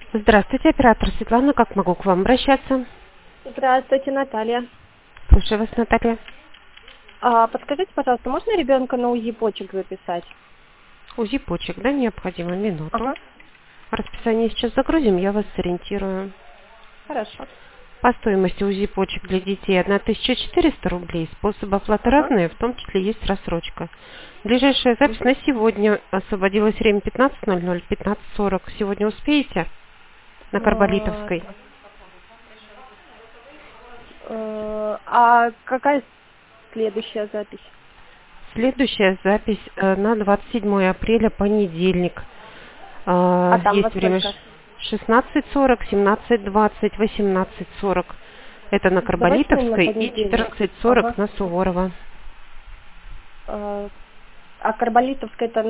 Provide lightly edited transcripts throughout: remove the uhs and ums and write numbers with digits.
Здравствуйте, оператор Светлана. Как могу к вам обращаться? Здравствуйте, Наталья. Слушаю вас, Наталья. Подскажите, пожалуйста, можно ребенка на УЗИ почек записать? УЗИ почек, да, необходимо? Минуту. Ага, Расписание сейчас загрузим, я вас сориентирую. хорошо. По стоимости УЗИ почек для детей 1400 рублей. Способы оплаты Ага. разные, в том числе есть рассрочка. Ближайшая запись Мгм. на сегодня. Освободилось время 15:00, 15:40. Сегодня успеете? На Карболитовской. Так. А какая следующая запись? Следующая запись на 27 апреля, понедельник. А там во Есть время сколько? 16:40, 17:20, 18:40. Это на Давайте на Карболитовской и понедельник. 14:40 Ага. на Суворова. А Карболитовская это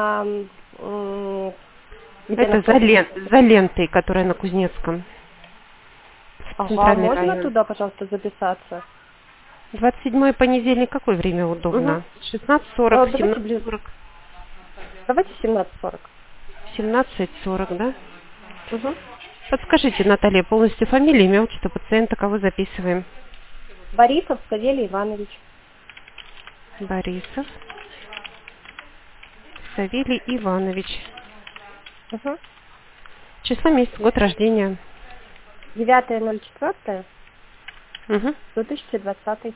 где Это за, находится? за лентой, которая на Кузнецком. Ага, Центральный можно район. туда, пожалуйста, записаться? 27 понедельник, какое время Угу. удобно? 16:40, Давайте ближе. 17:40, Давайте 17:40. 17:40, да? Угу. Подскажите, Наталья, полностью фамилия, имя, отчество пациента, кого записываем? Борисов Савелий Иванович. Борисов Савелий Иванович. Угу. Число, месяц, год рождения. 9.04. Угу. 2020.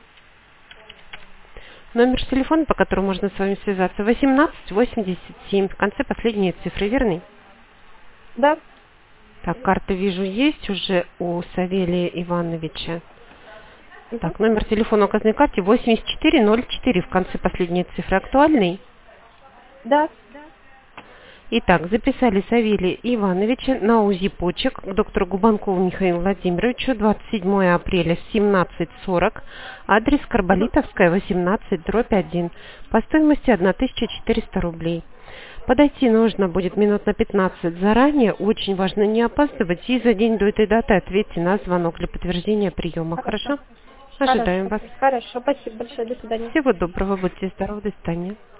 Номер телефона, по которому можно с вами связаться, 1887. В конце последние цифры, верны? Да. Так, карта, вижу, есть уже у Савелия Ивановича. Угу. Так, номер телефона указанной карте 8404. В конце последние цифры актуальный. Да. Итак, записали Савелия Ивановича на УЗИ почек к доктору Губанкову Михаилу Владимировичу 27 апреля в 17:40. Адрес Угу. Карболитовская, 18/1. По стоимости 1400 рублей. Подойти нужно будет минут на 15 заранее. Очень важно не опаздывать. И за день до этой даты ответьте на звонок для подтверждения приема. Хорошо. Хорошо? Ожидаем Хорошо. вас. Хорошо. Спасибо большое. До свидания. Всего доброго. Будьте здоровы. До свидания.